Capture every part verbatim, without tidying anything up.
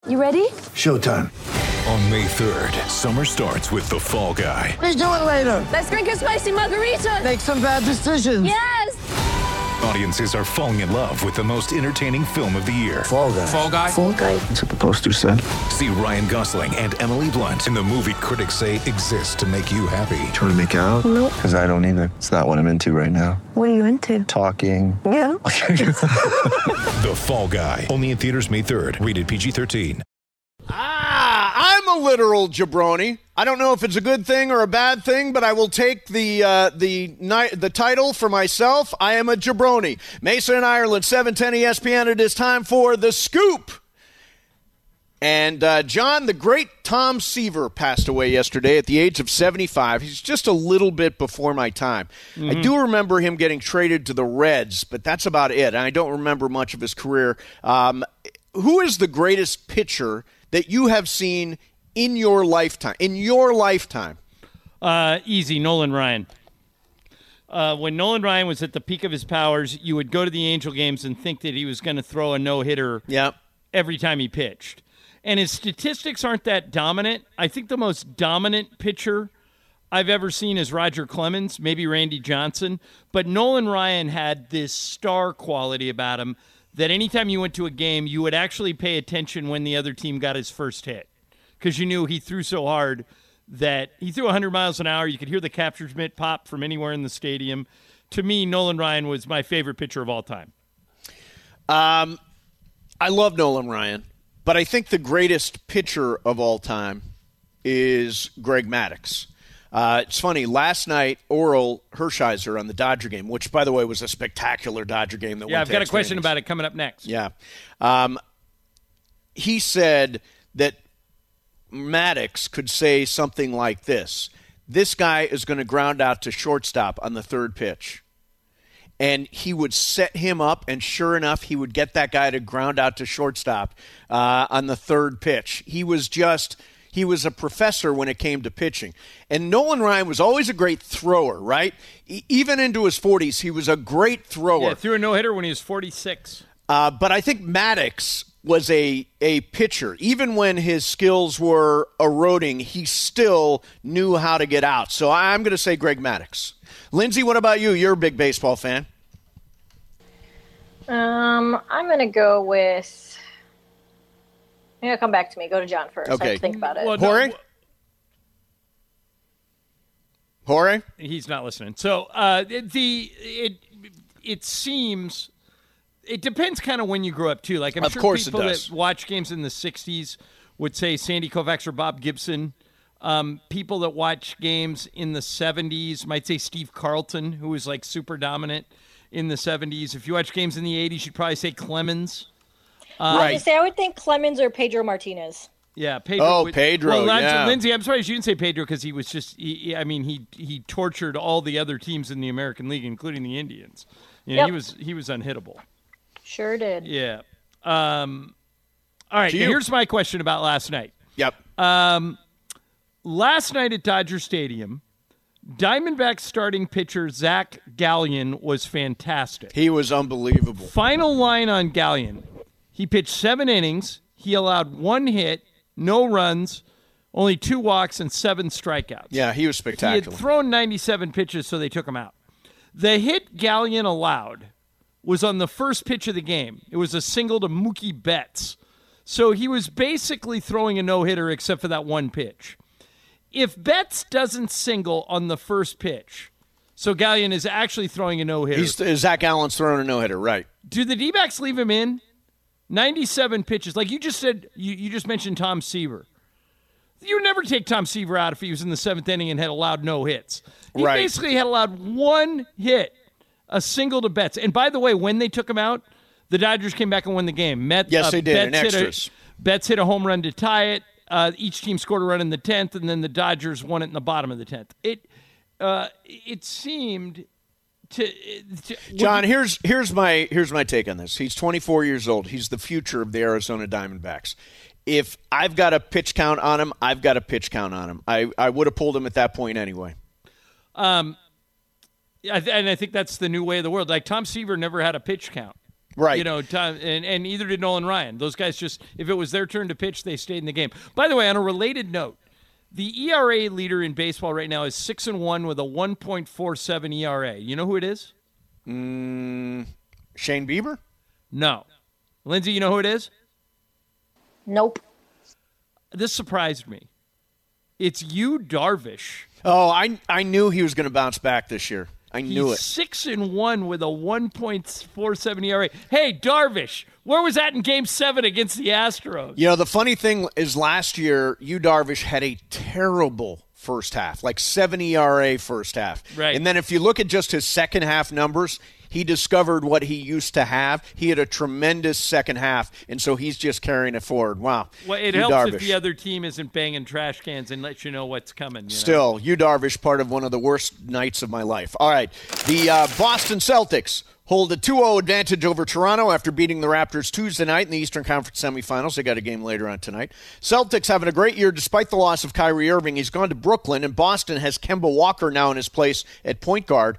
You ready? Showtime. On May third, summer starts with The Fall Guy. Let's do it later. Let's drink a spicy margarita. Make some bad decisions. Yes. Audiences are falling in love with the most entertaining film of the year. Fall Guy. Fall Guy? Fall Guy. That's what the poster said. See Ryan Gosling and Emily Blunt in the movie critics say exists to make you happy. Trying to make it out? Nope. Because I don't either. It's not what I'm into right now. What are you into? Talking. Yeah. The Fall Guy. Only in theaters May third. Rated P G thirteen. Ah, I'm a literal jabroni. I don't know if it's a good thing or a bad thing, but I will take the uh, the ni- the title for myself. I am a jabroni. Mason and Ireland, seven ten E S P N. It is time for The Scoop. And, uh, John, the great Tom Seaver passed away yesterday at the age of seventy-five. He's just a little bit before my time. Mm-hmm. I do remember him getting traded to the Reds, but that's about it. And I don't remember much of his career. Um, who is the greatest pitcher that you have seen in your lifetime? In your lifetime? Uh, easy, Nolan Ryan. Uh, when Nolan Ryan was at the peak of his powers, you would go to the Angel games and think that he was going to throw a no-hitter yep. every time he pitched. And his statistics aren't that dominant. I think the most dominant pitcher I've ever seen is Roger Clemens, maybe Randy Johnson. But Nolan Ryan had this star quality about him that anytime you went to a game, you would actually pay attention when the other team got his first hit because you knew he threw so hard that he threw one hundred miles an hour. You could hear the capture mitt pop from anywhere in the stadium. To me, Nolan Ryan was my favorite pitcher of all time. Um, I love Nolan Ryan, but I think the greatest pitcher of all time is Greg Maddux. Uh, it's funny, last night, Orel Hershiser on the Dodger game, which, by the way, was a spectacular Dodger game. That yeah, went I've to got a extra question innings. about it coming up next. Yeah. Um, he said that Maddux could say something like this: this guy is going to ground out to shortstop on the third pitch. And he would set him up, and sure enough, he would get that guy to ground out to shortstop uh, on the third pitch. He was just... He was a professor when it came to pitching. And Nolan Ryan was always a great thrower, right? E- even into his forties, he was a great thrower. Yeah, threw a no-hitter when he was forty-six. Uh, but I think Maddux was a, a pitcher. Even when his skills were eroding, he still knew how to get out. So I'm going to say Greg Maddux. Lindsay, what about you? You're a big baseball fan. Um, I'm going to go with... Yeah, come back to me. Go to John first. Okay. I have to think about it. Well, no, Jorge? Jorge? He's not listening. So uh, the it it seems it depends kind of when you grew up too. Like I'm Of sure course people it does. that watch games in the sixties would say Sandy Koufax or Bob Gibson. Um, people that watch games in the seventies might say Steve Carlton, who was like super dominant in the seventies. If you watch games in the eighties, you'd probably say Clemens. I was gonna say I would think Clemens or Pedro Martinez. Yeah, Pedro. Oh, would- Pedro, Well, Lin- yeah. Lindsay, I'm surprised you didn't say Pedro because he was just. He, he- I mean, he he tortured all the other teams in the American League, including the Indians. You know, Yep. he was he was unhittable. Sure did. Yeah. Um. All right. To now you. here's my question about last night. Yep. Um, last night at Dodger Stadium, Diamondbacks starting pitcher Zach Gallen was fantastic. He was unbelievable. Final line on Gallen. He pitched seven innings. He allowed one hit, no runs, only two walks, and seven strikeouts. Yeah, he was He spectacular. had thrown ninety-seven pitches, so they took him out. The hit Gallen allowed was on the first pitch of the game. It was a single to Mookie Betts. So he was basically throwing a no-hitter except for that one pitch. If Betts doesn't single on the first pitch, so Gallen is actually throwing a no-hitter. He's Zach Allen's throwing a no-hitter, right? Do the D-backs leave him in? ninety-seven pitches. Like you just said, you, you just mentioned Tom Seaver. You would never take Tom Seaver out if he was in the seventh inning and had allowed no hits. He Right. basically had allowed one hit, a single to Betts. And by the way, when they took him out, the Dodgers came back and won the game. Met, Yes, they did, in Betts hit a- extras. Betts hit a home run to tie it. Uh, each team scored a run in the tenth, and then the Dodgers won it in the bottom of the tenth. It, uh, it seemed... To, to, John, here's here's my here's my take on this. He's twenty-four years old. He's the future of the Arizona Diamondbacks. If I've got a pitch count on him, I've got a pitch count on him. I, I would have pulled him at that point anyway. Um, I th- and I think that's the new way of the world. Like Tom Seaver never had a pitch count. Right. You know, time, and, and neither did Nolan Ryan. Those guys just, if it was their turn to pitch, they stayed in the game. By the way, on a related note, the E R A leader in baseball right now is six and one with a one point four seven E R A. You know who it is? Mm, Shane Bieber? No. Lindsay, you know who it is? Nope. This surprised me. It's Yu Darvish. Oh, I I knew he was going to bounce back this year. I knew He's it. Six and one with a one point four seven E R A. Hey, Darvish, where was that in Game Seven against the Astros? You know, the funny thing is, last year, Yu Darvish had a terrible first half, like seven E R A first half. Right. And then if you look at just his second half numbers, he discovered what he used to have. He had a tremendous second half, and so he's just carrying it forward. Wow. Well, it Yu helps Darvish. if the other team isn't banging trash cans and lets you know what's coming. You know? Still, Yu Darvish, part of one of the worst nights of my life. All right, the uh, Boston Celtics hold a two oh advantage over Toronto after beating the Raptors Tuesday night in the Eastern Conference semifinals. They got a game later on tonight. Celtics having a great year despite the loss of Kyrie Irving. He's gone to Brooklyn, and Boston has Kemba Walker now in his place at point guard.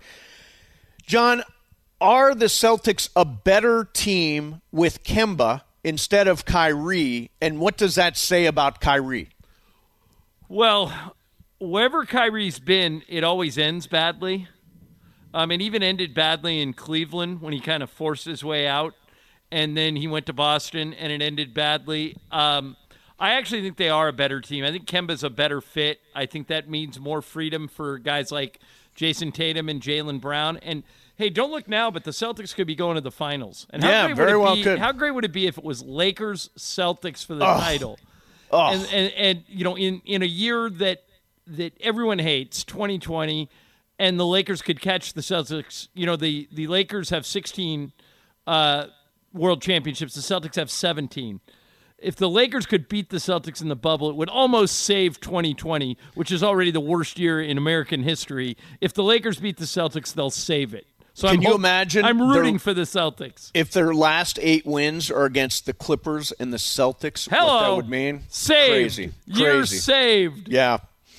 John, are the Celtics a better team with Kemba instead of Kyrie, and what does that say about Kyrie? Well, wherever Kyrie's been, it always ends badly. Um, it even ended badly in Cleveland when he kind of forced his way out, and then he went to Boston, and it ended badly. Um, I actually think they are a better team. I think Kemba's a better fit. I think that means more freedom for guys like Jason Tatum and Jaylen Brown. And, hey, don't look now, but the Celtics could be going to the finals. And how Yeah, great very would it well be, could. How great would it be if it was Lakers-Celtics for the Oh. title? Oh. And, and, and you know, in, in a year that that everyone hates, twenty twenty, and the Lakers could catch the Celtics. You know, the, the Lakers have sixteen uh, world championships. The Celtics have seventeen. If the Lakers could beat the Celtics in the bubble, it would almost save twenty twenty, which is already the worst year in American history. If the Lakers beat the Celtics, they'll save it. So Can I'm you hope- imagine I'm rooting their- for the Celtics. If their last eight wins are against the Clippers and the Celtics, Hello. what that would mean? Saved. Crazy. You're Crazy. saved. Yeah.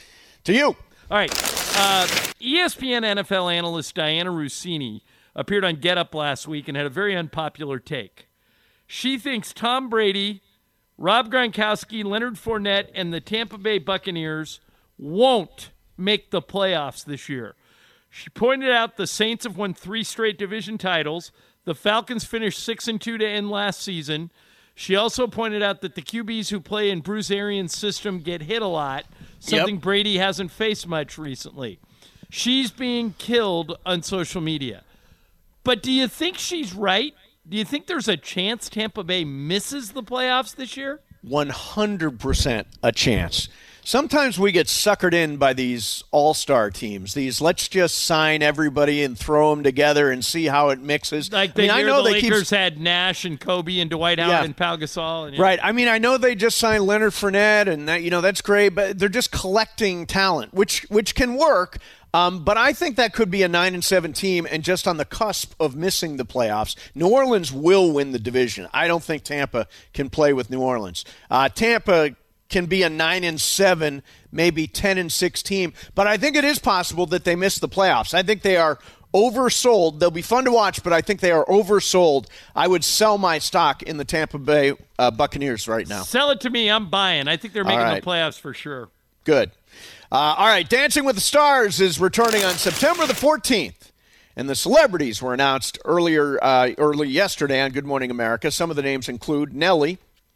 To you. All right. Uh, E S P N N F L analyst Diana Russini appeared on Get Up last week and had a very unpopular take. She thinks Tom Brady, Rob Gronkowski, Leonard Fournette, and the Tampa Bay Buccaneers won't make the playoffs this year. She pointed out the Saints have won three straight division titles. The Falcons finished six and two to end last season. She also pointed out that the Q Bs who play in Bruce Arians' system get hit a lot, something Yep. Brady hasn't faced much recently. She's being killed on social media. But do you think she's right? Do you think there's a chance Tampa Bay misses the playoffs this year? one hundred percent a chance. Sometimes we get suckered in by these all-star teams. These let's just sign everybody and throw them together and see how it mixes. Like I the mean, I year know the they keep Lakers had Nash and Kobe and Dwight Howard Yeah. and Pau Gasol. And, Right. I mean, I know they just signed Leonard Fournette, and that, you know, that's great, but they're just collecting talent, which which can work. Um, but I think that could be a nine and seven team, and just on the cusp of missing the playoffs. New Orleans will win the division. I don't think Tampa can play with New Orleans. Uh, Tampa can be a nine and seven, maybe ten and six team, but I think it is possible that they miss the playoffs. I think they are oversold. They'll be fun to watch, but I think they are oversold. I would sell my stock in the Tampa Bay uh, Buccaneers right now. Sell it to me. I'm buying. I think they're making right. the playoffs for sure. Good. Uh, all right, Dancing with the Stars is returning on September the fourteenth, and the celebrities were announced earlier, uh, early yesterday on Good Morning America. Some of the names include Nelly,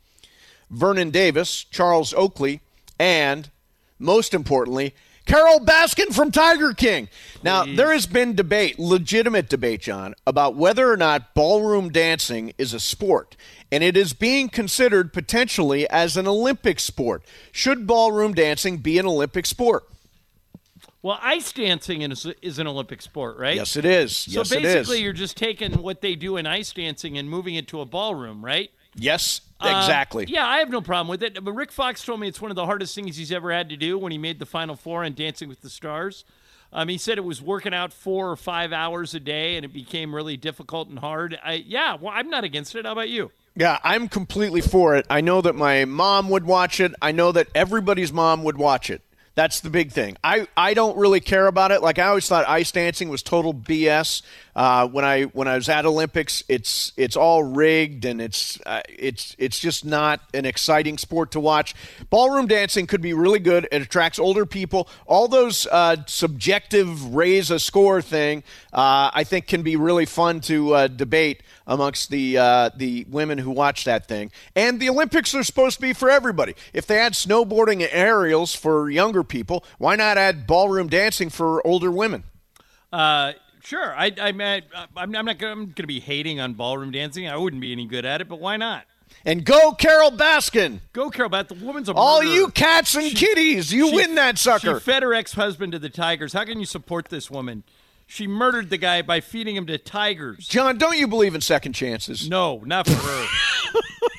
Vernon Davis, Charles Oakley, and, most importantly, Carol Baskin from Tiger King. Now, there has been debate, legitimate debate, John, about whether or not ballroom dancing is a sport, and it is being considered potentially as an Olympic sport. Should ballroom dancing be an Olympic sport? Well, ice dancing is, is an Olympic sport, right? Yes, it is. So Yes, it basically, is. you're just taking what they do in ice dancing and moving it to a ballroom, right? Yes, Um, exactly. yeah, I have no problem with it. But Rick Fox told me it's one of the hardest things he's ever had to do when he made the Final Four on Dancing with the Stars. Um, he said it was working out four or five hours a day, and it became really difficult and hard. I, yeah, well, I'm not against it. How about you? Yeah, I'm completely for it. I know that my mom would watch it. I know that everybody's mom would watch it. That's the big thing. I, I don't really care about it. Like I always thought ice dancing was total B S. Uh, when I when I was at Olympics, it's it's all rigged and it's uh, it's it's just not an exciting sport to watch. Ballroom dancing could be really good. It attracts older people. All those uh, subjective raise a score thing, uh, I think, can be really fun to uh, debate amongst the uh, the women who watch that thing. And the Olympics are supposed to be for everybody. If they had snowboarding and aerials for younger people, why not add ballroom dancing for older women? Uh, sure. I, I, I, I'm not going to be hating on ballroom dancing. I wouldn't be any good at it, but why not? And go Carol Baskin. Go Carol Baskin. The woman's a All murderer. you cats and She- kitties, you she- win that sucker. She fed her ex-husband to the tigers. How can you support this woman? She murdered the guy by feeding him to tigers. John, don't you believe in second chances? No, not for her.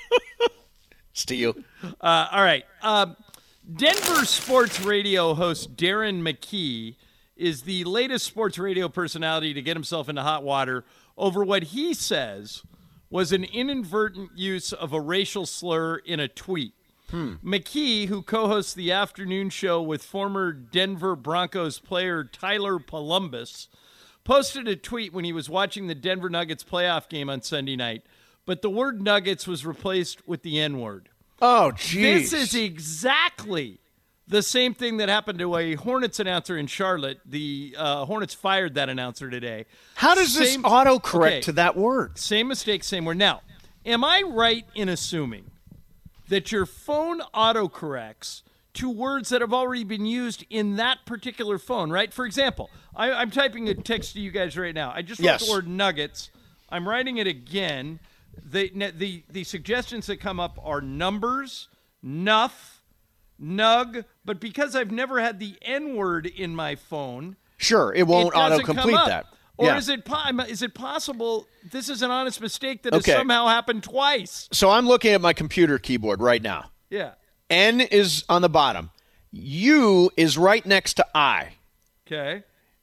Steal. Uh, all right. Uh, Denver sports radio host Darren McKee is the latest sports radio personality to get himself into hot water over what he says was an inadvertent use of a racial slur in a tweet. Hmm. McKee, who co-hosts the afternoon show with former Denver Broncos player Tyler Columbus, posted a tweet when he was watching the Denver Nuggets playoff game on Sunday night, but the word Nuggets was replaced with the N-word. Oh, geez. This is exactly the same thing that happened to a Hornets announcer in Charlotte. The uh, Hornets fired that announcer today. How does Same- this autocorrect okay, to that word? Same mistake, same word. Now, am I right in assuming that your phone autocorrects to words that have already been used in that particular phone, right? For example, I, I'm typing a text to you guys right now. I just wrote Yes. the word nuggets. I'm writing it again. The, the, the suggestions that come up are numbers, nuff, nug, but because I've never had the N-word in my phone, Sure, it won't it doesn't come autocomplete up. that. Or Yeah. is it po- is it possible this is an honest mistake that Okay. has somehow happened twice? So I'm looking at my computer keyboard right now. Yeah. N is on the bottom. U is right next to I. Okay.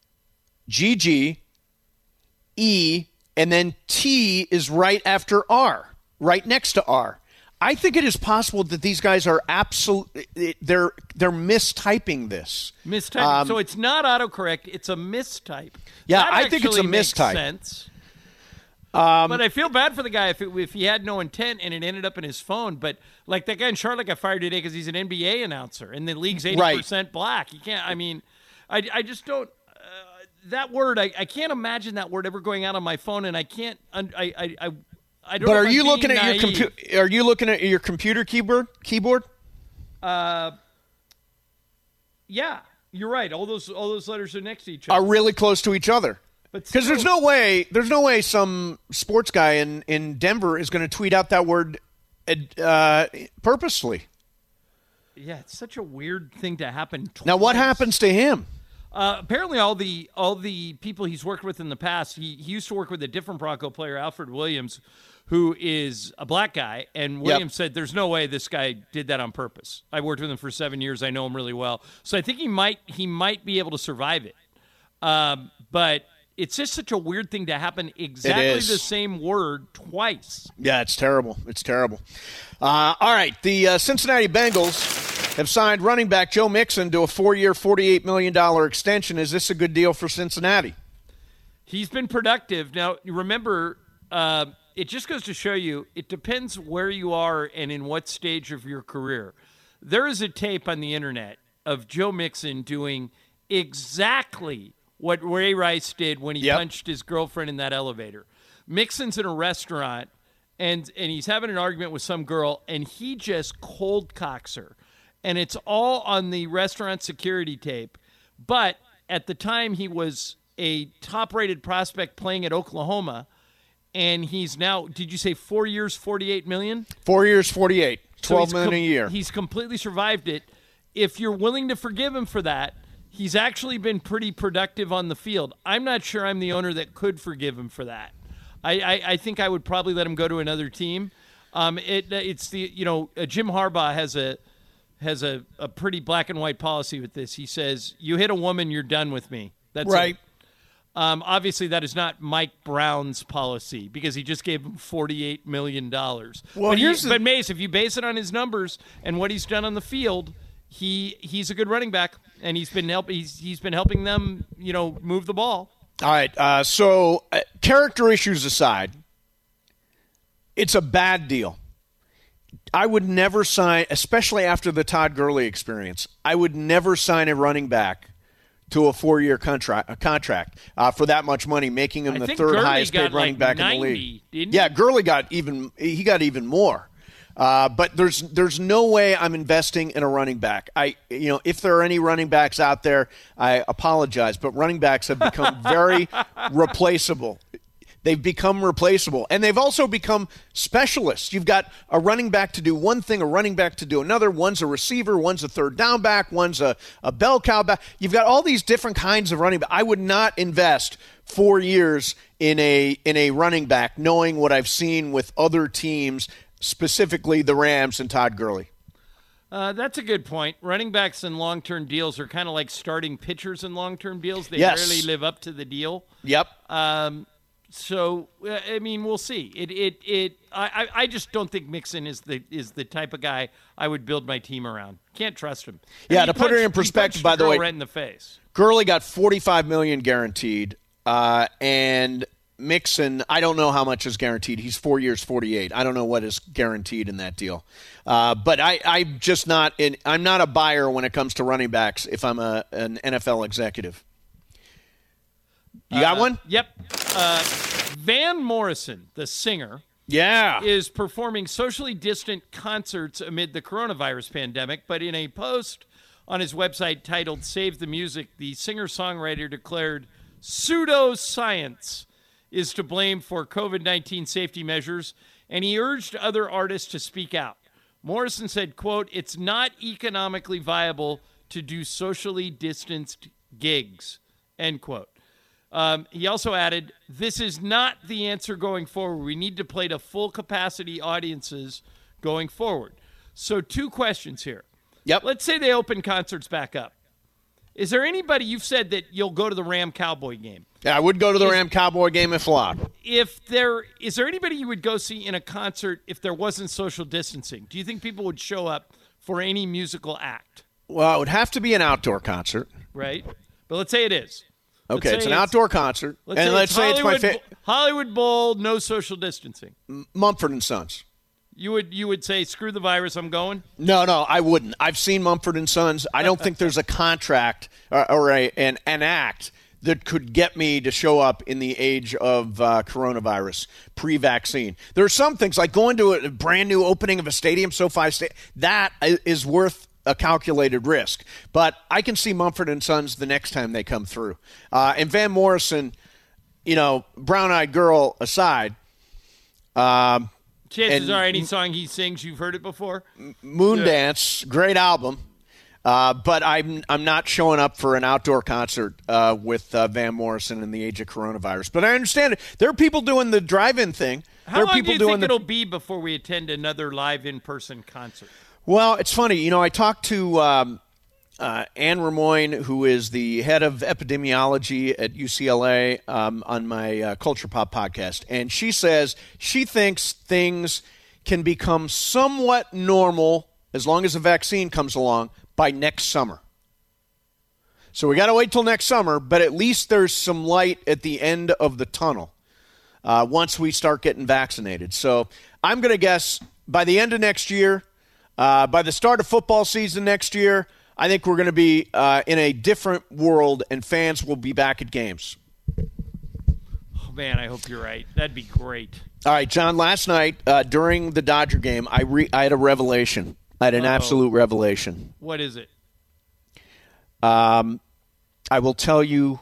G G, E, and then T is right after R, right next to R. I think it is possible that these guys are absolutely they're they're mistyping this. Mistype. Um, so it's not autocorrect. It's a mistype. Yeah, That I think it's a actually makes mistype. Sense. Um, but I feel bad for the guy if it, if he had no intent and it ended up in his phone. But like that guy in Charlotte got fired today because he's an N B A announcer and the league's eighty percent black. You can't. I mean, I I just don't. Uh, that word, I, I can't imagine that word ever going out on my phone, and I can't. I I I. I don't But know are if I'm you being looking at your naive. computer? Are you looking at your computer keyboard? Keyboard? Uh, yeah, you're right. All those all those letters are next to each other. Are really close to each other. But Because there's still- no way, there's no way some sports guy in, in Denver is going to tweet out that word uh, purposely. Yeah, it's such a weird thing to happen. Twice. Now, what happens to him? Uh, apparently, all the all the people he's worked with in the past, he, he used to work with a different Bronco player, Alfred Williams, who is a black guy. And Williams said, "There's no way this guy did that on purpose. I worked with him for seven years. I know him really well, so I think he might he might be able to survive it." Um, but it's just such a weird thing to happen. Exactly is. the same word twice. Yeah, it's terrible. It's terrible. Uh, all right, the uh, Cincinnati Bengals have signed running back Joe Mixon to a four-year, forty-eight million dollars extension. Is this a good deal for Cincinnati? He's been productive. Now, you remember, uh, it just goes to show you, it depends where you are and in what stage of your career. There is a tape on the internet of Joe Mixon doing exactly what Ray Rice did when he Yep. punched his girlfriend in that elevator. Mixon's in a restaurant, and, and he's having an argument with some girl, and he just cold cocks her. And it's all on the restaurant security tape. But at the time, he was a top-rated prospect playing at Oklahoma, and he's now, did you say four years, forty-eight million dollars? Four years, forty-eight, So twelve he's million com- a year. He's completely survived it. If you're willing to forgive him for that, he's actually been pretty productive on the field. I'm not sure I'm the owner that could forgive him for that. I, I, I think I would probably let him go to another team. Um, it it's the you know uh, Jim Harbaugh has a has a, a pretty black and white policy with this. He says, "You hit a woman, you're done with me." That's Right. it. Um, obviously, that is not Mike Brown's policy because he just gave him forty-eight million dollars. Well, but, he- here's the- but Mace, if you base it on his numbers and what he's done on the field, he he's a good running back, and he's been help he's he's been helping them, you know, move the ball. All right. Uh, so uh, character issues aside, it's a bad deal. I would never sign, especially after the Todd Gurley experience, I would never sign a running back to a four-year contract, a contract uh, for that much money, making him I the think third Gurley highest paid got running like back ninety, in the league. Didn't he? Yeah, Gurley got even he got even more. Uh, but there's there's no way I'm investing in a running back. I you know if there are any running backs out there, I apologize, but running backs have become very replaceable. They've become replaceable, and they've also become specialists. You've got a running back to do one thing, a running back to do another. One's a receiver, one's a third down back, one's a, a bell cow back. You've got all these different kinds of running back. I would not invest four years in a in a running back, knowing what I've seen with other teams, specifically the Rams and Todd Gurley. Uh, that's a good point. Running backs in long-term deals are kind of like starting pitchers in long-term deals. They Yes. rarely live up to the deal. Yep. Um, so uh, I mean, we'll see. It it it. I, I just don't think Mixon is the is the type of guy I would build my team around. Can't trust him. I Yeah, mean, to he put it punched- in perspective, he punched by the girl way- right in the face. Gurley got forty-five million dollars guaranteed, uh, and Mixon, I don't know how much is guaranteed. He's four years, forty-eight. I don't know what is guaranteed in that deal. Uh, but I, I'm just not in, I'm not a buyer when it comes to running backs if I'm a an N F L executive. You got Uh, one? Yep. Uh, Van Morrison, the singer, Yeah. is performing socially distant concerts amid the coronavirus pandemic, but in a post on his website titled Save the Music, the singer-songwriter declared pseudoscience is to blame for covid nineteen safety measures, and he urged other artists to speak out. Morrison said, quote, "It's not economically viable to do socially distanced gigs," end quote. Um, he also added, "This is not the answer going forward. We need to play to full capacity audiences going forward." So two questions here. Yep. Let's say they open concerts back up. Is there anybody, you've said that you'll go to the Ram Cowboy game. Yeah, I would go to the Is- Ram Cowboy game if allowed. If there, is there anybody you would go see in a concert if there wasn't social distancing? Do you think people would show up for any musical act? Well, it would have to be an outdoor concert. Right? But let's say it is. Let's Okay, say it's an outdoor concert. Let's and say let's it's say it's my Hollywood, favorite. Hollywood Bowl, no social distancing. Mumford and Sons. You would you would say, screw the virus, I'm going? No, no, I wouldn't. I've seen Mumford and Sons. I don't think there's a contract or, or a, an, an act that could get me to show up in the age of uh, coronavirus, pre-vaccine. There are some things, like going to a brand new opening of a stadium, SoFi Stadium, that is worth a calculated risk. But I can see Mumford and Sons the next time they come through. Uh, and Van Morrison, you know, Brown-Eyed Girl aside, um, Chances And- are any song he sings, you've heard it before. Moondance, great album. Uh, but I'm I'm not showing up for an outdoor concert uh, with uh, Van Morrison in the age of coronavirus. But I understand it. There are people doing the drive-in thing. How there are long people do you doing think the. it'll be before we attend another live in-person concert? Well, it's funny. You know, I talked to um, uh, Anne Ramoyne, who is the head of epidemiology at U C L A, um, on my uh, Culture Pop podcast, and she says she thinks things can become somewhat normal as long as a vaccine comes along by next summer. So we got to wait till next summer, but at least there's some light at the end of the tunnel uh, once we start getting vaccinated. So I'm going to guess by the end of next year, uh, by the start of football season next year, I think we're going to be uh, in a different world and fans will be back at games. Oh, man, I hope you're right. That'd be great. All right, John, last night uh, during the Dodger game, I, re- I had a revelation. I had an Uh-oh. absolute revelation. What is it? Um, I will tell you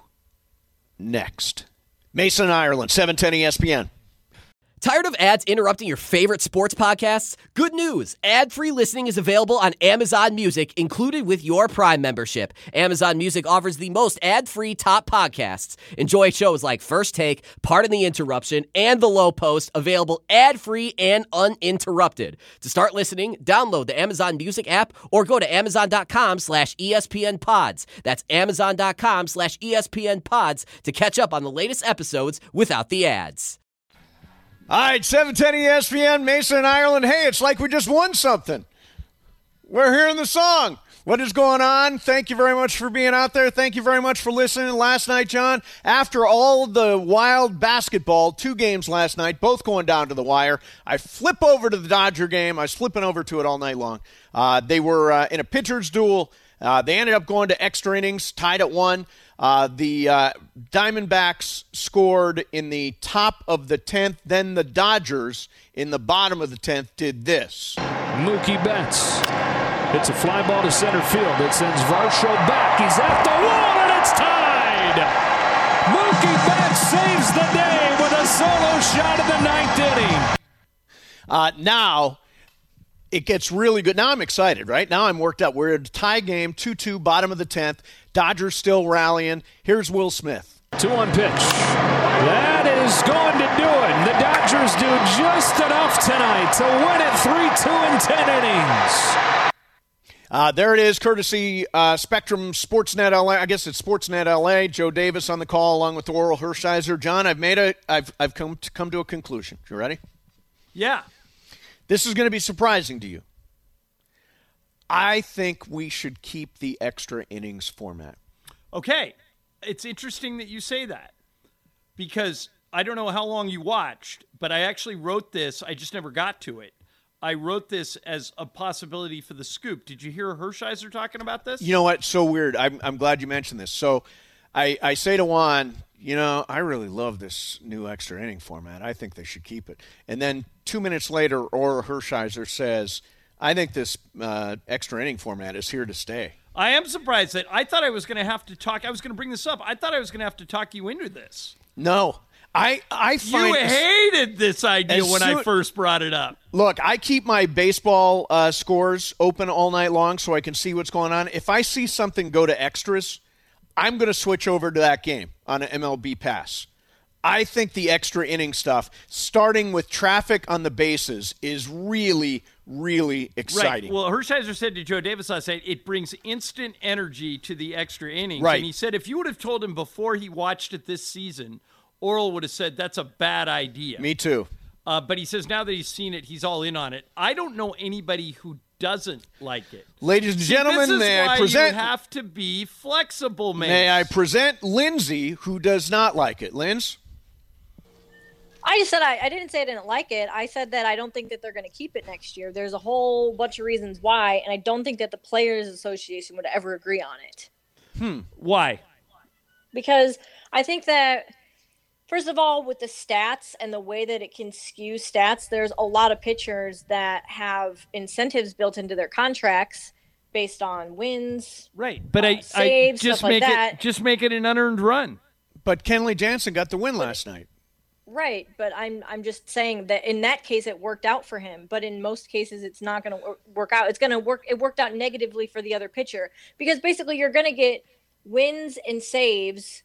next. Mason, Ireland, seven ten E S P N. Tired of ads interrupting your favorite sports podcasts? Good news! Ad-free listening is available on Amazon Music, included with your Prime membership. Amazon Music offers the most ad-free top podcasts. Enjoy shows like First Take, Pardon the Interruption, and The Low Post, available ad-free and uninterrupted. To start listening, download the Amazon Music app or go to amazon.com slash ESPN pods. That's amazon.com slash ESPN pods to catch up on the latest episodes without the ads. All right, seven ten E S P N, Mason, Ireland. Hey, it's like we just won something. We're hearing the song. What is going on? Thank you very much for being out there. Thank you very much for listening. Last night, John, after all the wild basketball, two games last night, both going down to the wire, I flip over to the Dodger game. I was flipping over to it all night long. Uh, they were uh, in a pitcher's duel. Uh, they ended up going to extra innings, tied at one. Uh, the uh, Diamondbacks scored in the top of the tenth. Then the Dodgers in the bottom of the tenth did this. Mookie Betts. It's a fly ball to center field. It sends Varsho back. He's at the wall, and it's tied. Mookie Betts saves the day with a solo shot in the ninth inning. Uh, now, it gets really good. Now I'm excited, right? Now I'm worked up. We're at a tie game, two two, bottom of the tenth. Dodgers still rallying. Here's Will Smith. two one pitch. That is going to do it. The Dodgers do just enough tonight to win it three two in ten innings. Uh, there it is, courtesy uh, Spectrum Sportsnet L A. I guess it's Sportsnet L A. Joe Davis on the call, along with Oral Hershiser. John, I've made a, I've, I've come to come to a conclusion. You ready? Yeah. This is going to be surprising to you. I think we should keep the extra innings format. Okay. It's interesting that you say that because I don't know how long you watched, but I actually wrote this. I just never got to it. I wrote this as a possibility for the scoop. Did you hear Hershiser talking about this? You know what? So weird. I'm, I'm glad you mentioned this. So I, I say to Juan, you know, I really love this new extra inning format. I think they should keep it. And then two minutes later, Oral Hershiser says, I think this uh, extra inning format is here to stay. I am surprised that I thought I was going to have to talk. I was going to bring this up. I thought I was going to have to talk you into this. No. I, I find you hated this idea when soon, I first brought it up. Look, I keep my baseball uh, scores open all night long so I can see what's going on. If I see something go to extras, I'm going to switch over to that game on an M L B Pass. I think the extra inning stuff, starting with traffic on the bases, is really, really exciting. Right. Well, Hershiser said to Joe Davis last night, it brings instant energy to the extra innings. Right. And he said if you would have told him before he watched it this season, Oral would have said that's a bad idea. Me too. Uh, but he says now that he's seen it, he's all in on it. I don't know anybody who doesn't like it. Ladies and See, gentlemen, this is may why I present? You have to be flexible, man. May I present Lindsay, who does not like it. Linz? I just said I, I didn't say I didn't like it. I said that I don't think that they're going to keep it next year. There's a whole bunch of reasons why, and I don't think that the Players Association would ever agree on it. Hmm. Why? Because I think that, first of all, with the stats and the way that it can skew stats, there's a lot of pitchers that have incentives built into their contracts based on wins, right? But uh, I, saves, I just stuff like make that. it just make it an unearned run. But Kenley Jansen got the win last night. Right, but I'm I'm just saying that in that case it worked out for him, but in most cases it's not going to work out. It's going to work. It worked out negatively for the other pitcher because basically you're going to get wins and saves,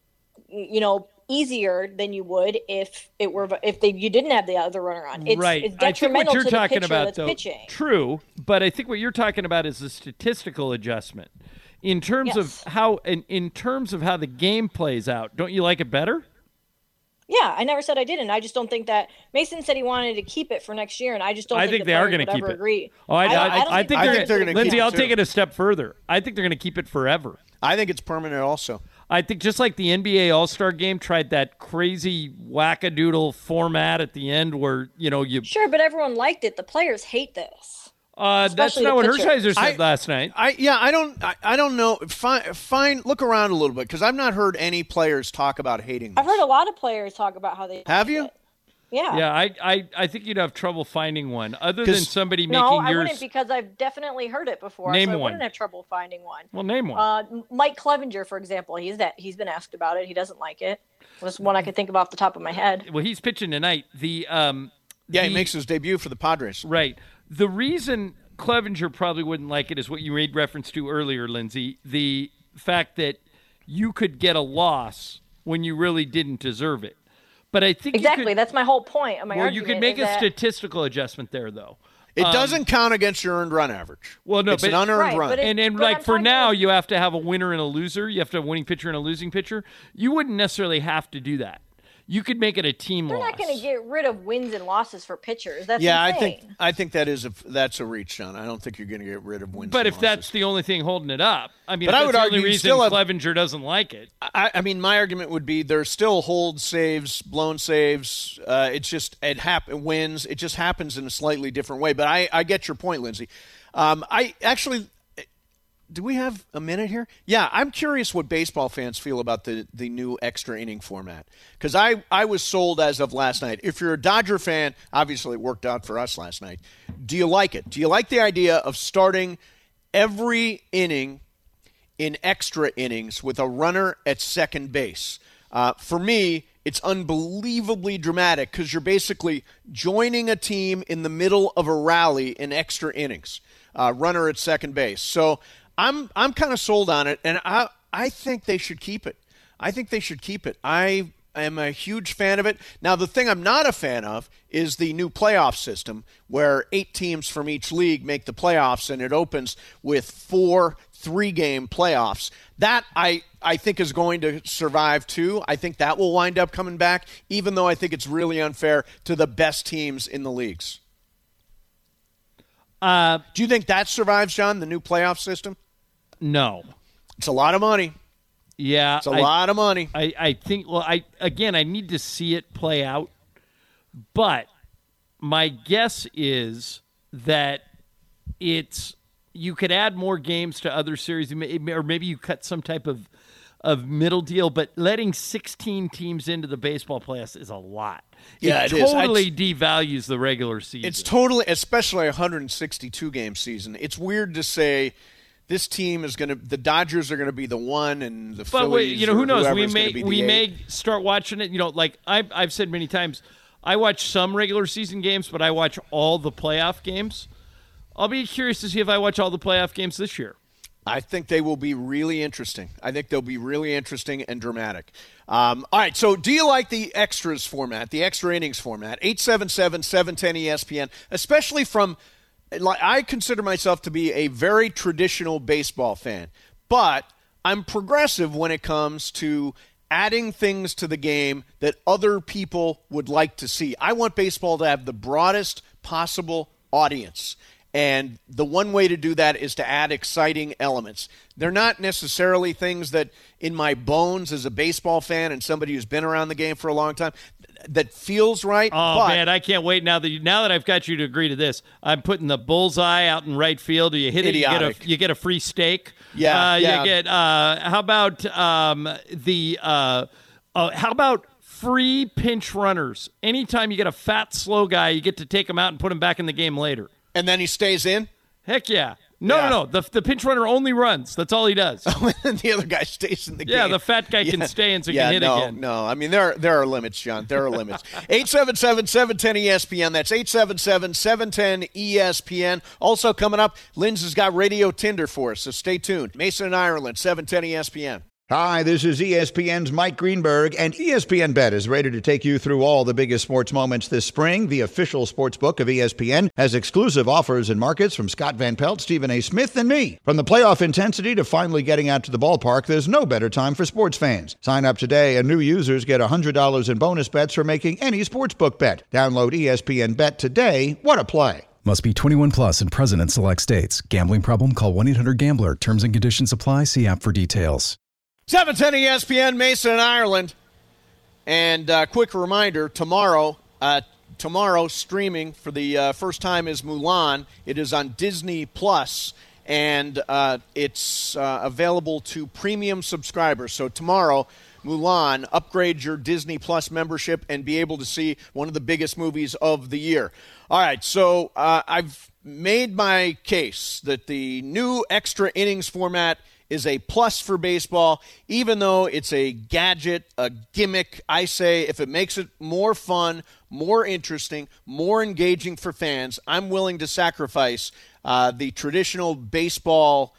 you know, easier than you would if it were if they you didn't have the other runner on. It's, right. It's I think what detrimental you're to the talking pitcher about, that's though, pitching. true. But I think what you're talking about is the statistical adjustment in terms Yes. of how in, in terms of how the game plays out. Don't you like it better? Yeah, I never said I didn't. I just don't think that Mason said he wanted to keep it for next year, and I just don't. I think, think the they are going to keep it. Agree. Oh, I, I, I, I, I, don't I think, I they're, think they're gonna, gonna Lindsay, keep it I'll too. take it a step further. I think they're going to keep it forever. I think it's permanent also. I think just like the N B A All-Star Game tried that crazy wackadoodle format at the end where, you know, you... Sure, but everyone liked it. The players hate this. Uh, that's Especially not the what pitcher. Hershiser said I- last night. I yeah, I don't I, I don't know. Fine, fine. Look around a little bit because I've not heard any players talk about hating this. I've heard a lot of players talk about how they Have like you? it. Yeah. Yeah, I, I, I think you'd have trouble finding one other than 'Cause- somebody making No, I yours. wouldn't because I've definitely heard it before. Name so I one. wouldn't have trouble finding one. Well, name one. Uh, Mike Clevenger, for example, he's that he's been asked about it. He doesn't like it. That's one I could think of off the top of my head. Well, he's pitching tonight. The um, Yeah, the, he makes his debut for the Padres. right. The reason Clevenger probably wouldn't like it is what you made reference to earlier, Lindsay. The fact that you could get a loss when you really didn't deserve it. But I think Exactly. You could, That's my whole point of my well, you argument. could make is a that- statistical adjustment there, though. It Um, doesn't count against your earned run average. Well, no, it's but- an unearned Right, run. but it- And and But like I'm for talking now, about- you have to have a winner and a loser. You have to have a winning pitcher and a losing pitcher. You wouldn't necessarily have to do that. You could make it a team They're loss. not going to get rid of wins and losses for pitchers. That's yeah, insane. I think I think that is a that's a reach, John. I don't think you're going to get rid of wins. But and if that's losses. the only thing holding it up, I mean, But if I that's would the argue only you reason still have- Clevenger doesn't like it. I, I mean, my argument would be there's still hold saves, blown saves. Uh, it's just it happen wins. It just happens in a slightly different way. But I, I get your point, Lindsay. Um, I actually. Do we have a minute here? Yeah, I'm curious what baseball fans feel about the, the new extra inning format. Because I, I was sold as of last night. If you're a Dodger fan, obviously it worked out for us last night. Do you like it? Do you like the idea of starting every inning in extra innings with a runner at second base? Uh, for me, it's unbelievably dramatic because you're basically joining a team in the middle of a rally in extra innings. Uh, runner at second base. So I'm I'm kind of sold on it, and I I think they should keep it. I think they should keep it. I am a huge fan of it. Now, the thing I'm not a fan of is the new playoff system where eight teams from each league make the playoffs, and it opens with four three-game playoffs. That, I, I think, is going to survive, too. I think that will wind up coming back, even though I think it's really unfair to the best teams in the leagues. Uh, Do you think that survives, John, the new playoff system? No. It's a lot of money. Yeah. It's a I, lot of money. I, I think, well, I again, I need to see it play out. But my guess is that it's, you could add more games to other series, or maybe you cut some type of, of middle deal, but letting sixteen teams into the baseball playoffs is a lot. Yeah, it, it is. totally It's- devalues the regular season. It's totally, especially a one hundred sixty-two game season. It's weird to say this team is going to, the Dodgers are going to be the one, and the But Phillies, wait, you know, who or knows? We whoever's gonna may be the we eight. may start watching it. You know, like I've I've said many times, I watch some regular season games, but I watch all the playoff games. I'll be curious to see if I watch all the playoff games this year. I think they will be really interesting. I think they'll be really interesting and dramatic. Um, all right, so do you like the extras format, the extra innings format? eight seven seven, seven one zero, E S P N, especially from, like, I consider myself to be a very traditional baseball fan, but I'm progressive when it comes to adding things to the game that other people would like to see. I want baseball to have the broadest possible audience. And the one way to do that is to add exciting elements. They're not necessarily things that in my bones as a baseball fan and somebody who's been around the game for a long time that feels right. Oh but man, I can't wait now that you, now that I've got you to agree to this. I'm putting the bullseye out in right field. You hit it, you get Idiotic. a you get a free steak. Yeah, uh, yeah. You get. Uh, how about um, the? Uh, uh, how about free pinch runners? Anytime you get a fat slow guy, you get to take him out and put him back in the game later. And then he stays in? Heck yeah. No, Yeah. no, no. The, the pinch runner only runs. That's all he does. And the other guy stays in the game. Yeah, the fat guy can stay and so he yeah, can hit no, again. No, I mean, there, there are limits, John. There are limits. eight seven seven, seven one zero, E S P N. That's eight seven seven, seven one zero, E S P N. Also coming up, Linz has got Radio Tinder for us, so stay tuned. Mason and Ireland, seven one zero, E S P N. Hi, this is E S P N's Mike Greenberg, and E S P N Bet is ready to take you through all the biggest sports moments this spring. The official sports book of E S P N has exclusive offers and markets from Scott Van Pelt, Stephen A. Smith, and me. From the playoff intensity to finally getting out to the ballpark, there's no better time for sports fans. Sign up today, and new users get one hundred dollars in bonus bets for making any sportsbook bet. Download E S P N Bet today. What a play. Must be twenty-one plus and present in select states. Gambling problem? Call one eight hundred gambler. Terms and conditions apply. See app for details. seven ten E S P N, Mason and Ireland. And uh, quick reminder, tomorrow, uh, tomorrow streaming for the uh, first time is Mulan. It is on Disney Plus, and uh, it's uh, available to premium subscribers. So tomorrow, Mulan, upgrade your Disney Plus membership and be able to see one of the biggest movies of the year. All right, so uh, I've made my case that the new extra innings format is a plus for baseball, even though it's a gadget, a gimmick. I say if it makes it more fun, more interesting, more engaging for fans, I'm willing to sacrifice uh, the traditional baseball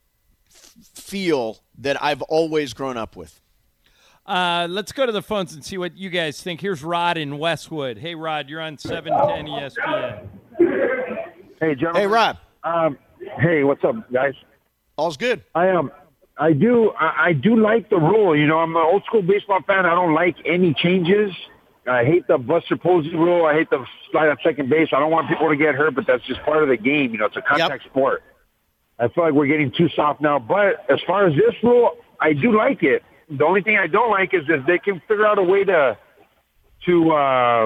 f- feel that I've always grown up with. Uh, let's go to the phones and see what you guys think. Here's Rod in Westwood. Hey, Rod, you're on seven ten E S P N. Hey, gentlemen. Hey, Rob. Um, hey, what's up, guys? All's good. I am. Um, I do. I, I do like the rule. You know, I'm an old school baseball fan. I don't like any changes. I hate the Buster Posey rule. I hate the slide on second base. I don't want people to get hurt, but that's just part of the game. You know, it's a contact yep. sport. I feel like we're getting too soft now. But as far as this rule, I do like it. The only thing I don't like is if they can figure out a way to to. Uh,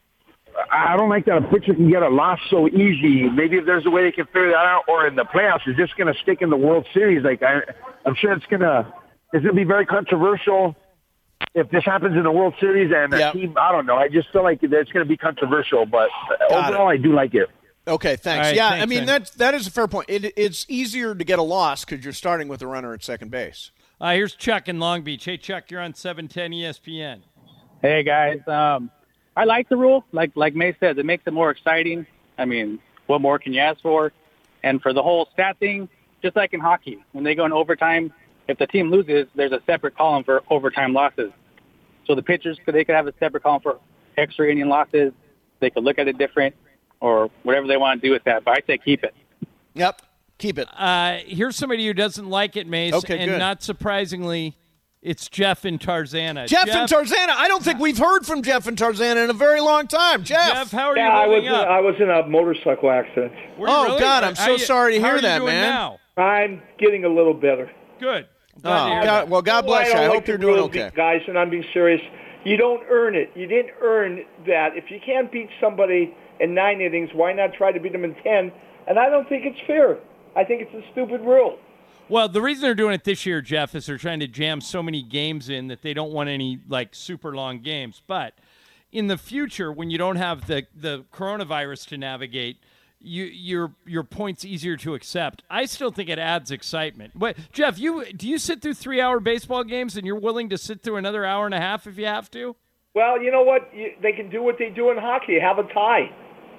I don't like that a pitcher can get a loss so easy. Maybe if there's a way they can figure that out, or in the playoffs, is this going to stick in the World Series? Like I, I'm sure it's gonna, it's gonna be very controversial if this happens in the World Series and a yep. team. I don't know. I just feel like it's going to be controversial, but Got overall, it. I do like it. Okay, thanks. Right, yeah, thanks, I mean man. that that is a fair point. It, it's easier to get a loss because you're starting with a runner at second base. Uh, here's Chuck in Long Beach. Hey, Chuck, you're on seven ten E S P N. Hey guys. Um, I like the rule. Like like May said, it makes it more exciting. I mean, what more can you ask for? And for the whole stat thing, just like in hockey, when they go in overtime, if the team loses, there's a separate column for overtime losses. So the pitchers, they could have a separate column for extra inning losses. They could look at it different or whatever they want to do with that. But I say keep it. Yep, keep it. Uh, here's somebody who doesn't like it, Mace. Okay, and good. not surprisingly, it's Jeff in Tarzana. Jeff, Jeff and Tarzana. I don't think we've heard from Jeff and Tarzana in a very long time. Jeff, Jeff how are yeah, you I was, holding up? in, I was in a motorcycle accident. Were you oh, really? God, I'm How so you- sorry to how hear are you that, doing man. Now? I'm getting a little better. Good. I'm Oh, glad to hear God, that. well, God No, bless I you. I don't hope like you're the doing real okay. beat guys, and I'm being serious. You don't earn it. You didn't earn that. If you can't beat somebody in nine innings, why not try to beat them in ten? And I don't think it's fair. I think it's a stupid rule. Well, the reason they're doing it this year, Jeff, is they're trying to jam so many games in that they don't want any, like, super long games. But in the future, when you don't have the, the coronavirus to navigate, you, your your point's easier to accept. I still think it adds excitement. But, Jeff, you do you sit through three-hour baseball games and you're willing to sit through another hour and a half if you have to? Well, you know what? You, they can do what they do in hockey. Have a tie.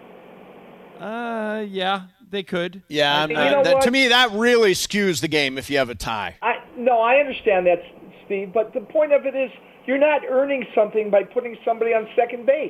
Uh, yeah, they could. Yeah, I think- uh, you know that, what? to me, that really skews the game if you have a tie. I no, I understand that, Steve. But the point of it is, you're not earning something by putting somebody on second base.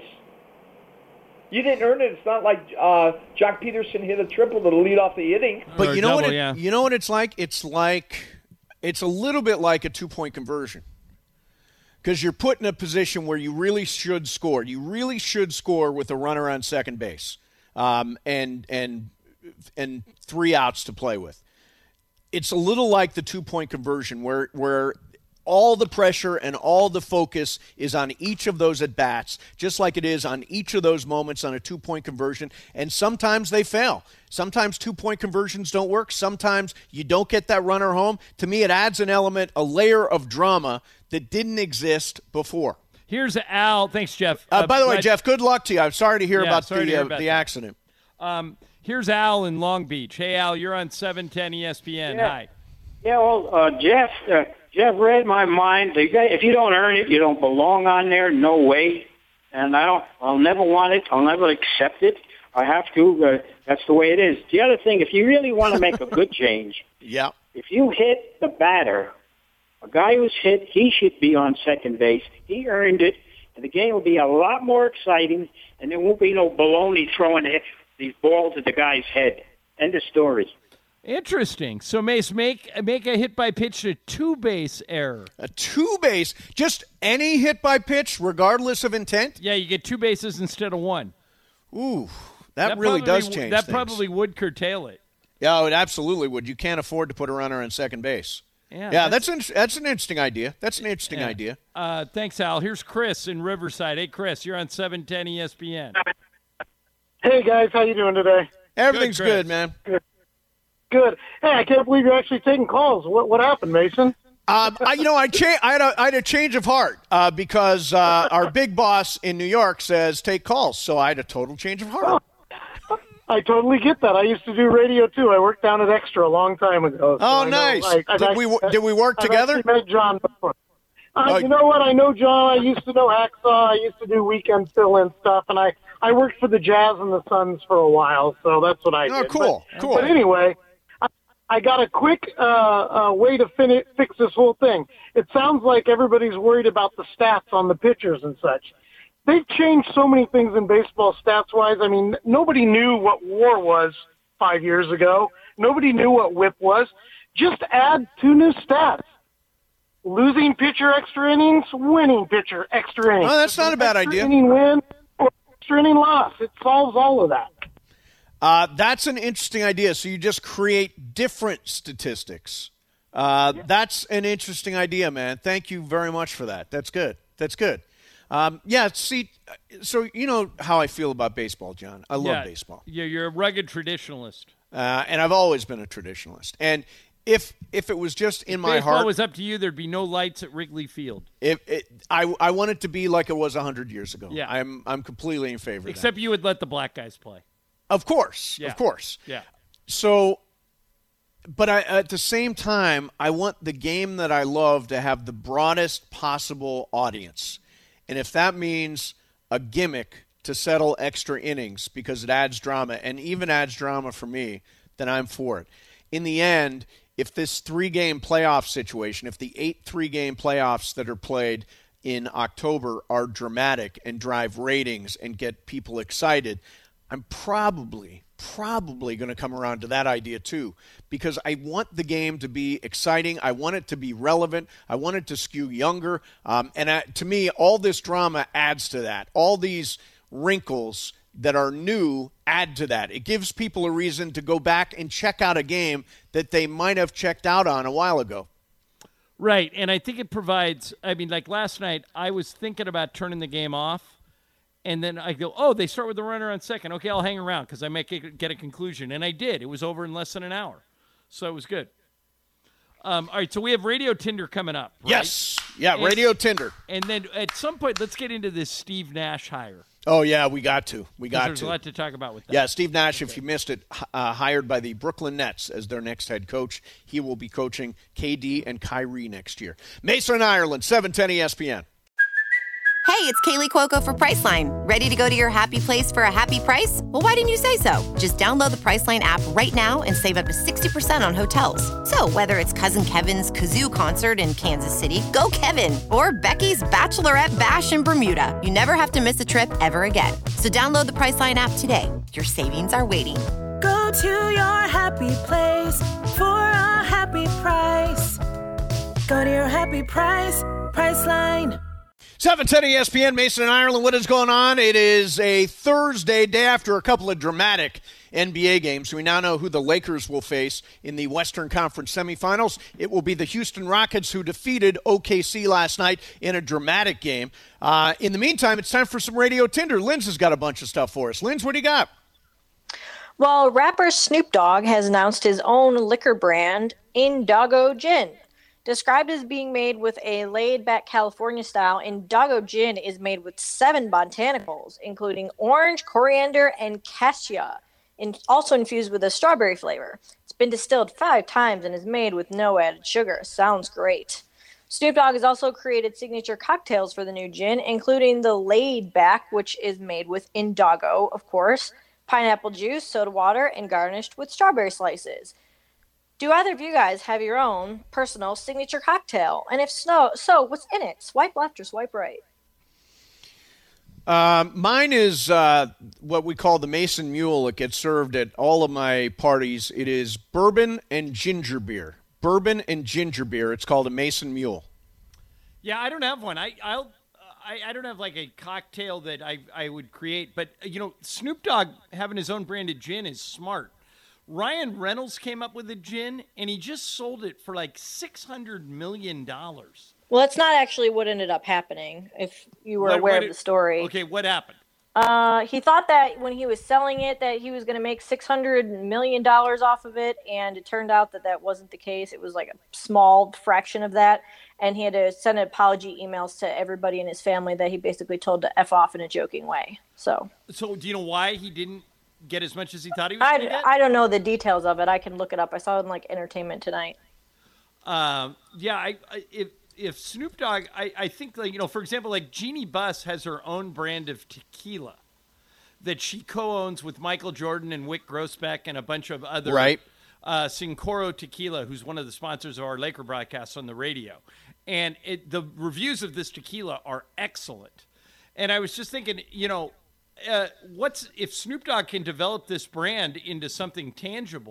You didn't earn it. It's not like uh, Jock Peterson hit a triple to lead off the inning. But Or you know what? double, It, yeah. You know what it's like? It's like it's a little bit like a two-point conversion. Because you're put in a position where you really should score. You really should score with a runner on second base, um, and and and three outs to play with. It's a little like the two-point conversion, where where all the pressure and all the focus is on each of those at-bats, just like it is on each of those moments on a two-point conversion. And sometimes they fail. Sometimes two-point conversions don't work. Sometimes you don't get that runner home. To me, it adds an element, a layer of drama that didn't exist before. Here's Al. Thanks, Jeff. Uh, by the way, glad- Jeff, good luck to you. I'm sorry to hear Yeah, about sorry the to hear uh, about the that. accident. Um, here's Al in Long Beach. Hey, Al, you're on seven ten E S P N. Yeah. Hi. Yeah, well, uh, Jeff, uh, Jeff read my mind. The guy- If you don't earn it, you don't belong on there. No way. And I don't. I'll never want it. I'll never accept it. I have to. Uh, that's the way it is. The other thing, if you really want to make a good change, yeah, if you hit the batter, a guy who's hit, he should be on second base. He earned it, and the game will be a lot more exciting. And there won't be no baloney throwing it, these balls at the guy's head. End of story. Interesting. So, Mace, make make a hit by pitch a two base error. A two base, just any hit by pitch, regardless of intent. Yeah, you get two bases instead of one. Ooh, that, really probably- does change That things. probably would curtail it. Yeah, it absolutely would. You can't afford to put a runner on second base. Yeah, yeah, that's an, that's an interesting idea. That's an interesting Yeah. idea. Uh, thanks, Al. Here's Chris in Riverside. Hey, Chris, you're on seven ten E S P N. Hey guys, how you doing today? Everything's Good, good, Chris. man. Good. Good. Hey, I can't believe you're actually taking calls. What what happened, Mason? Um, I, you know, I, cha- I, had a, I had a change of heart uh, because uh, our big boss in New York says take calls, so I had a total change of heart. Oh, I totally get that. I used to do radio too. I worked down at Extra a long time ago. So Oh, I know, nice. like, I've Did we act- did we work I've together? actually met John before. Uh, Oh. you know what? I know John. I used to know Hacksaw. I used to do weekend fill-in stuff, and I, I worked for the Jazz and the Suns for a while, so that's what I Oh, did. cool, But, cool. But anyway, I, I got a quick uh, uh, way to fin- fix this whole thing. It sounds like everybody's worried about the stats on the pitchers and such. They've changed so many things in baseball stats-wise. I mean, nobody knew what WAR was five years ago. Nobody knew what WHIP was. Just add two new stats. Losing pitcher extra innings, winning pitcher extra innings. Oh, that's not a bad extra idea. Inning win or extra inning loss. It solves all of that. Uh, that's an interesting idea. So you just create different statistics. Uh, yeah. That's an interesting idea, man. Thank you very much for that. That's good. That's good. Um, yeah, see, so you know how I feel about baseball, John. I love yeah, baseball. Yeah, you're a rugged traditionalist. Uh, and I've always been a traditionalist. And if if it was just in if my baseball heart, was up to you, there'd be no lights at Wrigley Field. If it, I I want it to be like it was a hundred years ago. Yeah, I'm I'm completely in favor. Except of that. you would let the black guys play. Of course, yeah. of course. Yeah. So, but I, at the same time, I want the game that I love to have the broadest possible audience. And if that means a gimmick to settle extra innings because it adds drama and even adds drama for me, then I'm for it. In the end, if this three-game playoff situation, if the eight three-game playoffs that are played in October are dramatic and drive ratings and get people excited, I'm probably, probably going to come around to that idea too, because I want the game to be exciting. I want it to be relevant. I want it to skew younger. Um, and I, to me, all this drama adds to that. All these wrinkles that are new add to that. It gives people a reason to go back and check out a game that they might have checked out on a while ago. Right, and I think it provides, I mean, like last night, I was thinking about turning the game off. And then I go, oh, they start with the runner on second. Okay, I'll hang around because I might get a conclusion. And I did. It was over in less than an hour. So it was good. Um, all right, so we have Radio Tinder coming up. Right? Yes. Yeah, and, Radio Tinder. And then at some point, let's get into this Steve Nash hire. Oh, yeah, we got to. We got there's to. There's a lot to talk about with that. Yeah, Steve Nash, okay. If you missed it, uh, hired by the Brooklyn Nets as their next head coach. He will be coaching K D and Kyrie next year. Mason in Ireland, seven ten E S P N. Hey, it's Kaylee Cuoco for Priceline. Ready to go to your happy place for a happy price? Well, why didn't you say so? Just download the Priceline app right now and save up to sixty percent on hotels. So whether it's Cousin Kevin's Kazoo Concert in Kansas City, go Kevin, or Becky's Bachelorette Bash in Bermuda, you never have to miss a trip ever again. So download the Priceline app today. Your savings are waiting. Go to your happy place for a happy price. Go to your happy price, Priceline. seven ten E S P N, Mason in Ireland. What is going on? It is a Thursday, day after a couple of dramatic N B A games. We now know who the Lakers will face in the Western Conference semifinals. It will be the Houston Rockets, who defeated O K C last night in a dramatic game. Uh, in the meantime, it's time for some Radio Tinder. Linz has got a bunch of stuff for us. Linz, what do you got? Well, rapper Snoop Dogg has announced his own liquor brand, Indoggo Gin. Described as being made with a laid-back California style, Indoggo Gin is made with seven botanicals, including orange, coriander, and cassia, and also infused with a strawberry flavor. It's been distilled five times and is made with no added sugar. Sounds great. Snoop Dogg has also created signature cocktails for the new gin, including the Laid Back, which is made with Indoggo, of course, pineapple juice, soda water, and garnished with strawberry slices. Do either of you guys have your own personal signature cocktail? And if so, so what's in it? Swipe left or swipe right? Uh, mine is uh, what we call the Mason Mule. It gets served at all of my parties. It is bourbon and ginger beer. Bourbon and ginger beer. It's called a Mason Mule. Yeah, I don't have one. I I'll I, I don't have like a cocktail that I I would create. But you know, Snoop Dogg having his own branded gin is smart. Ryan Reynolds came up with a gin, and he just sold it for like six hundred million dollars. Well, that's not actually what ended up happening, if you were What- aware what of it- the story. Okay, what happened? Uh, he thought that when he was selling it that he was going to make six hundred million dollars off of it, and it turned out that that wasn't the case. It was like a small fraction of that, and he had to send apology emails to everybody in his family that he basically told to F off in a joking way. So So do you know why he didn't get as much as he thought he was going to I, get? I don't know the details of it. I can look it up. I saw it in like Entertainment Tonight. Um, yeah, I, I, if if Snoop Dogg, I, I think like you know, for example, like Jeannie Buss has her own brand of tequila that she co-owns with Michael Jordan and Wick Grossbeck and a bunch of other Right. Uh, Sincoro Tequila, who's one of the sponsors of our Laker broadcasts on the radio, and it, the reviews of this tequila are excellent. And I was just thinking, you know, uh, what's if Snoop Dogg can develop this brand into something tangible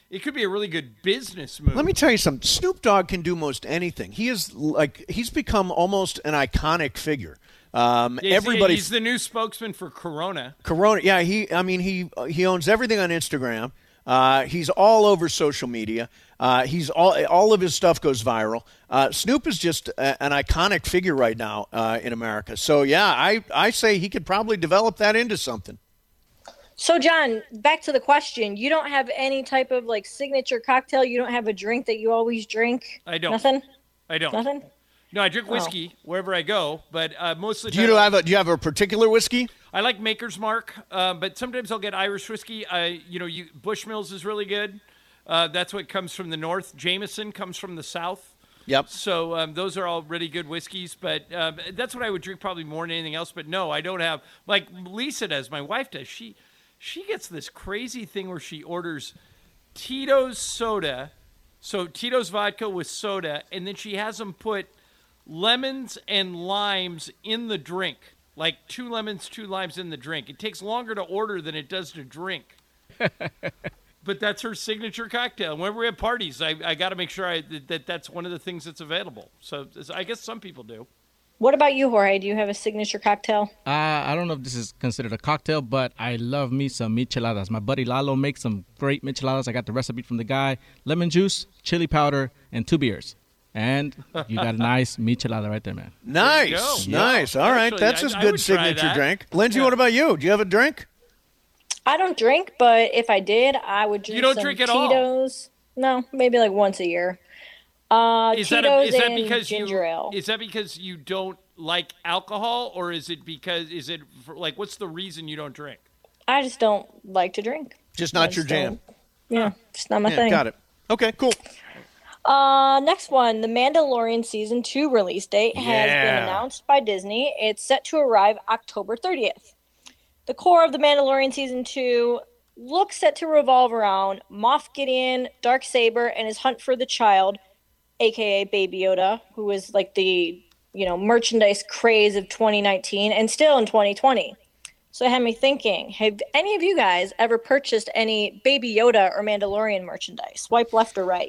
it could be a really good business move. Let me tell you something. Snoop Dogg can do most anything. He is like he's become almost an iconic figure. Um, Yeah, he's- everybody, he's the new spokesman for Corona. Corona. Yeah, he. I mean, he he owns everything on Instagram. Uh, he's all over social media. Uh, he's all all of his stuff goes viral. Uh, Snoop is just a, an iconic figure right now uh, in America. So yeah, I I say he could probably develop that into something. So, John, back to the question. You don't have any type of like signature cocktail. You don't have a drink that you always drink. I don't. Nothing. I don't. Nothing. No, I drink Oh. whiskey wherever I go, but uh, most of the Do you time- have a Do you have a particular whiskey? I like Maker's Mark, uh, but sometimes I'll get Irish whiskey. I, you know, you, Bushmills is really good. Uh, that's what comes from the north. Jameson comes from the south. Yep. So um, those are all really good whiskeys, but um, that's what I would drink probably more than anything else. But no, I don't have like Lisa does. My wife does. She she gets this crazy thing where she orders Tito's soda, so Tito's vodka with soda, and then she has them put lemons and limes in the drink. Like two lemons, two limes in the drink. It takes longer to order than it does to drink. But that's her signature cocktail. Whenever we have parties, I, I got to make sure I, that that's one of the things that's available. So I guess some people do. What about you, Jorge? Do you have a signature cocktail? Uh, I don't know if this is considered a cocktail, but I love me some micheladas. My buddy Lalo makes some great micheladas. I got the recipe from the guy. Lemon juice, chili powder, and two beers. And you got a nice michelada right there, man. Nice, nice. All right, Actually, that's I- a I good would try signature that. drink. Lindsay, Yeah. what about you? Do you have a drink? I don't drink, but if I did, I would drink You don't some drink at all? Tito's. No, maybe like once a year. Uh, Is Tito's that, a, is that and because ginger you ale. is that because you don't like alcohol, or is it because is it for, like what's the reason you don't drink? I just don't like to drink. Just not I your just jam. don't- Yeah, just not my Yeah, thing. got it. Okay, cool. Uh, next one, The Mandalorian Season two release date has Yeah. been announced by Disney. It's set to arrive October thirtieth. The core of The Mandalorian Season two looks set to revolve around Moff Gideon, Darksaber, and his hunt for the child, aka Baby Yoda, who is like the, you know, merchandise craze of twenty nineteen and still in twenty twenty. So it had me thinking, have any of you guys ever purchased any Baby Yoda or Mandalorian merchandise? Swipe left or right.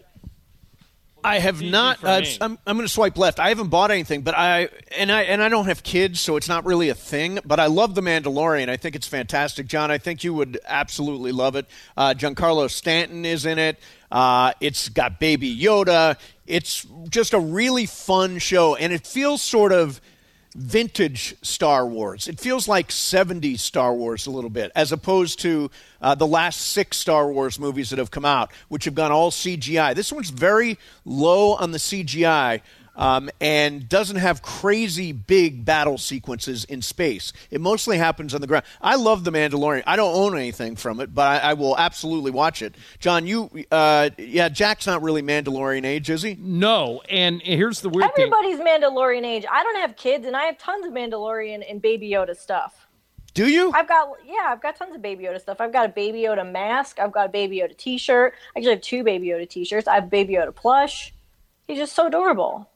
I have not. for Uh, me. I'm, I'm going to swipe left. I haven't bought anything, but I and I and I don't have kids, so it's not really a thing. But I love The Mandalorian. I think it's fantastic, John. I think you would absolutely love it. Uh, Giancarlo Stanton is in it. Uh, it's got Baby Yoda. It's just a really fun show, and it feels sort of vintage Star Wars. It feels like seventies Star Wars a little bit, as opposed to uh, the last six Star Wars movies that have come out, which have gone all C G I. This one's very low on the C G I um, and doesn't have crazy big battle sequences in space. It mostly happens on the ground. I love The Mandalorian. I don't own anything from it, but I, I will absolutely watch it. John, you, uh, yeah, Jack's not really Mandalorian age, is he? No, and here's the weird thing. Everybody's Mandalorian age. I don't have kids, and I have tons of Mandalorian and Baby Yoda stuff. Do you? I've got, yeah, I've got tons of Baby Yoda stuff. I've got a Baby Yoda mask. I've got a Baby Yoda t-shirt. I actually have two Baby Yoda t-shirts. I have Baby Yoda plush. He's just so adorable.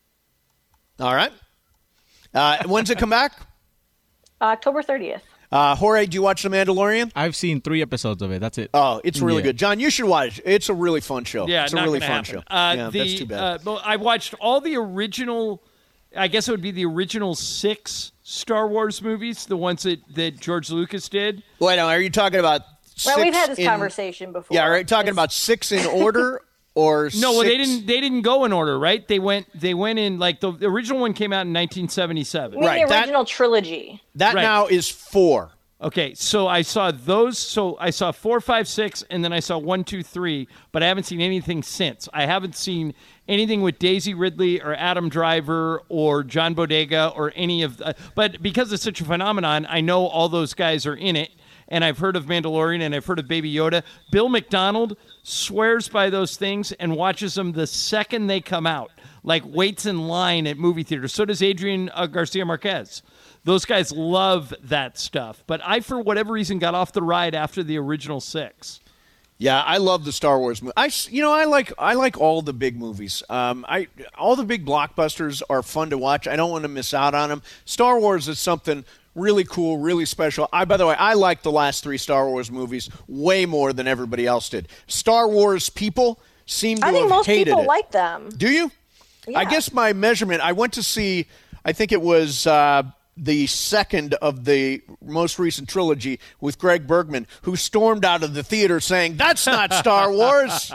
All right. Uh, when's it come back? October thirtieth. Uh, Jorge, do you watch The Mandalorian? I've seen three episodes of it. That's it. Oh, it's really Yeah. good. John, you should watch it. It's a really fun show. Yeah, it's a not really gonna fun happen. show. Uh, yeah, the, that's too bad. Uh, well, I watched all the original. I guess it would be the original six Star Wars movies, the ones that, that George Lucas did. Wait, now, are you talking about Well, we've six had this in- conversation before. Yeah, are you talking It's- about six in order or No, well, they six- didn't. They didn't go in order, right? They went. They went in like the, the original one came out in nineteen seventy-seven. I mean, the original trilogy. That Right. now is four. Okay, so I saw those. So I saw four, five, six, and then I saw one, two, three. But I haven't seen anything since. I haven't seen anything with Daisy Ridley or Adam Driver or John Bodega or any of. The, but because it's such a phenomenon, I know all those guys are in it, and I've heard of Mandalorian and I've heard of Baby Yoda. Bill McDonald swears by those things and watches them the second they come out, like waits in line at movie theaters. So does Adrian uh, Garcia Marquez. Those guys love that stuff. But I, for whatever reason, got off the ride after the original six. Yeah, I love the Star Wars movie. I, s- you know, I like I like all the big movies. Um, I all the big blockbusters are fun to watch. I don't want to miss out on them. Star Wars is something really cool, really special. I, by the way, I like the last three Star Wars movies way more than everybody else did. Star Wars people seem to I think have most hated people it. like them. Do you? I guess my measurement. I went to see. I think it was. Uh, the second of the most recent trilogy with Greg Bergman, who stormed out of the theater saying, "That's not Star Wars."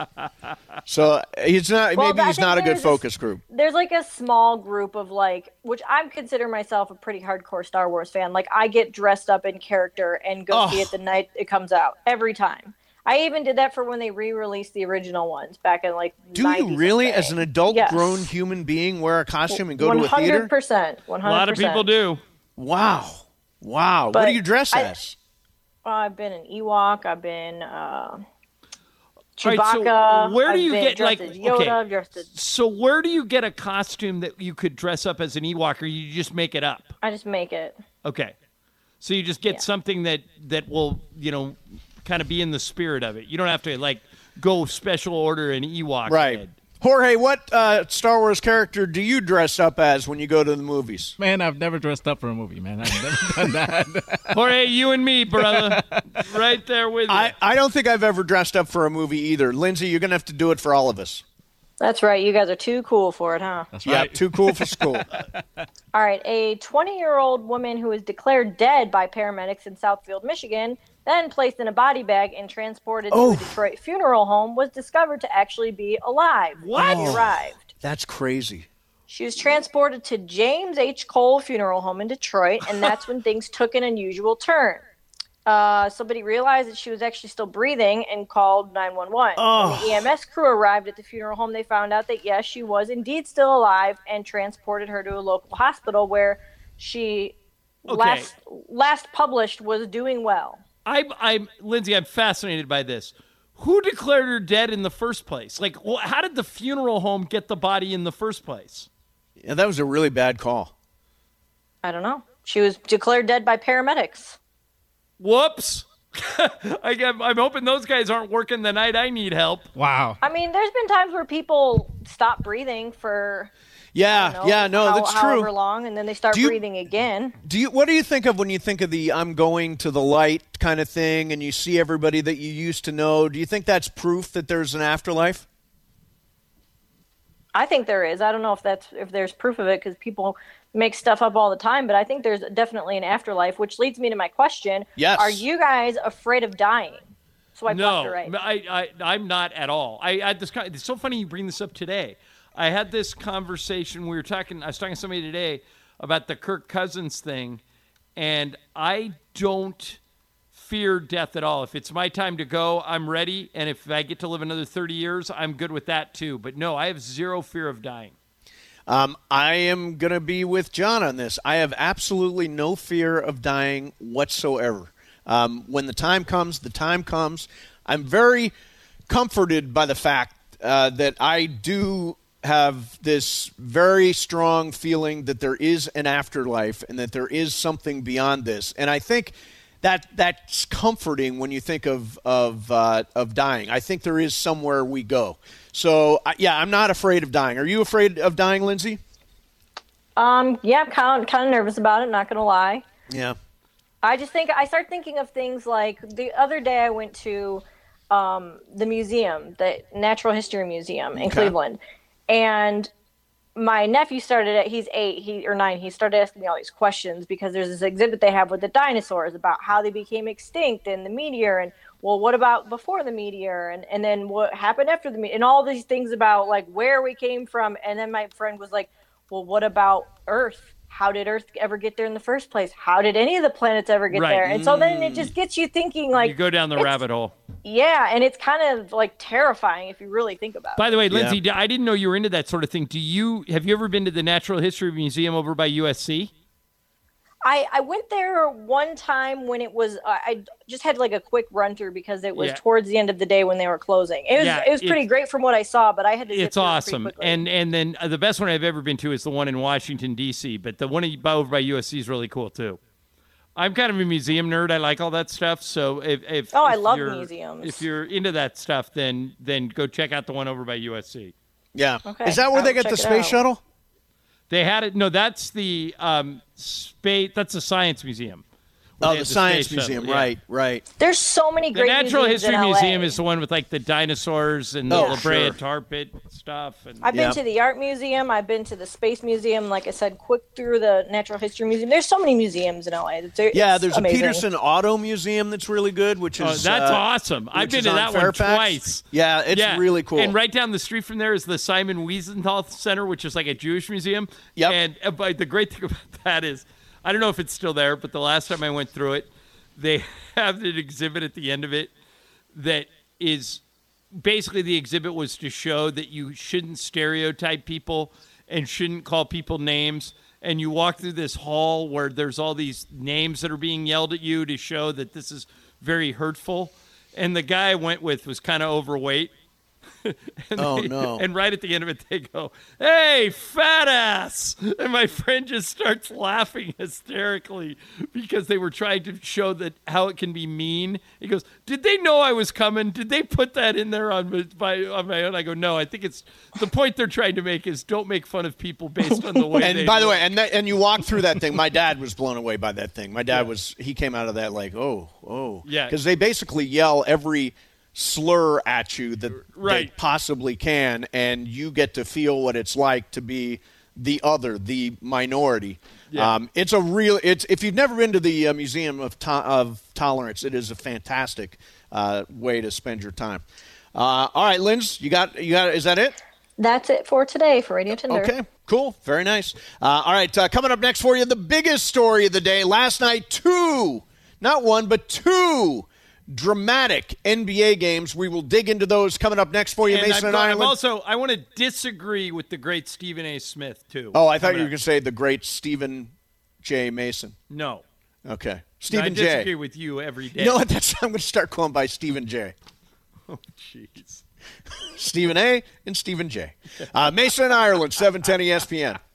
So he's not. Well, maybe I he's think not a good there's focus group. There's like a small group of like, which I consider myself a pretty hardcore Star Wars fan. Like I get dressed up in character and go Oh. see it the night it comes out every time. I even did that for when they re-released the original ones back in like. Do you really, as an adult, Yes. grown human being, wear a costume and go One to a theater? hundred percent. One A hundred. lot of people do. Wow, wow. But what do you dress I- as? Uh, I've been an Ewok. I've been uh, All Chewbacca. right, so where do I've you been get dressed like as Yoda. okay? I've dressed as, So where do you get a costume that you could dress up as an Ewok, or you just make it up? I just make it. Okay, so you just get something that that will you know kind of be in the spirit of it. You don't have to like go special order an Ewok. Right. head. Jorge, what uh, Star Wars character do you dress up as when you go to the movies? Man, I've never dressed up for a movie, man. I've never done that. Jorge, you and me, brother, right there with you. I, I don't think I've ever dressed up for a movie either. Lindsay, you're going to have to do it for all of us. That's right. You guys are too cool for it, huh? That's Yeah, right. too cool for school. All right. A twenty-year-old woman who was declared dead by paramedics in Southfield, Michigan, then placed in a body bag and transported Oh. to a Detroit funeral home, was discovered to actually be alive when she What? arrived. That's crazy. She was transported to James H. Cole Funeral Home in Detroit, and that's when things took an unusual turn. Uh, somebody realized that she was actually still breathing and called nine one one. Oh. When the E M S crew arrived at the funeral home, they found out that, yes, she was indeed still alive and transported her to a local hospital where she Okay. last last published was doing well. I'm, I'm, Lindsay, I'm fascinated by this. Who declared her dead in the first place? Like, well, how did the funeral home get the body in the first place? Yeah, that was a really bad call. I don't know. She was declared dead by paramedics. Whoops. I, I'm, I'm hoping those guys aren't working the night I need help. Wow. I mean, there's been times where people stop breathing for Yeah, I don't know, yeah, no, how- that's however true. long, and then they start Do you- breathing again. Do you? What do you think of when you think of the "I'm going to the light" kind of thing, and you see everybody that you used to know? Do you think that's proof that there's an afterlife? I think there is. I don't know if that's if there's proof of it because people make stuff up all the time, but I think there's definitely an afterlife, which leads me to my question. Yes. Are you guys afraid of dying? Swipe no, left or right. I, I, I'm not at all. I, I had this. con- It's so funny you bring this up today. I had this conversation. We were talking. I was talking to somebody today about the Kirk Cousins thing, and I don't fear death at all. If it's my time to go, I'm ready, and if I get to live another thirty years, I'm good with that too. But no, I have zero fear of dying. Um, I am going to be with John on this. I have absolutely no fear of dying whatsoever. Um, when the time comes, the time comes. I'm very comforted by the fact uh, that I do have this very strong feeling that there is an afterlife and that there is something beyond this. And I think that that's comforting when you think of of uh, of dying. I think there is somewhere we go. So, I, yeah, I'm not afraid of dying. Are you afraid of dying, Lindsay? Um, yeah, I'm kind of, kind of nervous about it, not going to lie. Yeah. I just think I start thinking of things like the other day I went to um, the museum, the Natural History Museum in Okay. Cleveland, and my nephew started at he's eight he or nine he started asking me all these questions because there's this exhibit they have with the dinosaurs about how they became extinct and the meteor and well what about before the meteor and and then what happened after the meteor and all these things about like where we came from. And then my friend was like, well, what about Earth? How did Earth ever get there in the first place? How did any of the planets ever get Right. there? And so then it Mm. just gets you thinking like You go down the it's- rabbit hole. yeah, and it's kind of like terrifying if you really think about By it. the way, Lindsay, d- I didn't know you were into that sort of thing. Do you have you ever been to the Natural History Museum over by U S C? I, I went there one time when it was uh, I just had like a quick run through because it was Yeah. towards the end of the day when they were closing. It was Yeah, it was pretty it's- great from what I saw, but I had to. zip It's through it pretty awesome, quickly. and and then uh, the best one I've ever been to is the one in Washington D C. But the one in- over by U S C is really cool too. I'm kind of a museum nerd. I like all that stuff. So if, if Oh, I if love you're- museums. If you're into that stuff, then then go check out the one over by U S C. Yeah. Okay, Is that where I'll they get check the it space out. shuttle? They had it. No, that's the um, space. That's the science museum. where Oh, they the had Science space shuttle, Museum. yeah. Right, right. There's so many The great Natural museums History in L A. Museum is the one with like the dinosaurs and the Yeah. La Brea Sure. tar pit stuff. And I've been to the art museum. I've been to the space museum. Like I said, quick through the natural history museum. There's so many museums in L A. It's, Yeah, it's there's amazing. a Peterson Auto Museum that's really good, which is Oh, that's uh, awesome. I've which been is to on that one Fairfax. twice. Yeah, it's really cool. And right down the street from there is the Simon Wiesenthal Center, which is like a Jewish museum. Yep. And uh, but the great thing about that is, I don't know if it's still there, but the last time I went through it, they have an exhibit at the end of it that is basically the exhibit was to show that you shouldn't stereotype people and shouldn't call people names. And you walk through this hall where there's all these names that are being yelled at you to show that this is very hurtful. And the guy I went with was kind of overweight. and Oh, they- no. And right at the end of it, they go, "Hey, fat ass!" And my friend just starts laughing hysterically because they were trying to show that how it can be mean. He goes, "Did they know I was coming? Did they put that in there on my, by, on my own?" I go, "No, I think it's the point they're trying to make is don't make fun of people based on the way And they by the look." way, and that, and you walk through that thing. My dad was blown away by that thing. My dad was he came out of that like, oh, oh, Yeah. because they basically yell every slur at you that Right. they possibly can, and you get to feel what it's like to be the other, the minority. Yeah. Um, it's a real. It's if you've never been to the uh, Museum of to- of Tolerance, it is a fantastic uh, way to spend your time. Uh, all right, Linz, you got you got. Is that it? That's it for today for Radio Tinder. Okay, cool. Very nice. Uh, all right, uh, coming up next for you, the biggest story of the day. Last night, two, not one, but two dramatic N B A games. We will dig into those coming up next for you, And Mason I've and got- I'm Ireland. also, I want to disagree with the great Stephen A. Smith, too. oh, I thought Coming you were up. going to say the great Stephen J. Mason. No. Okay. I Stephen disagree J. with you every day. You know what? That's, I'm going to start calling by Stephen J. Oh, jeez. Stephen A. and Stephen J. Uh, Mason and Ireland, seven ten E S P N.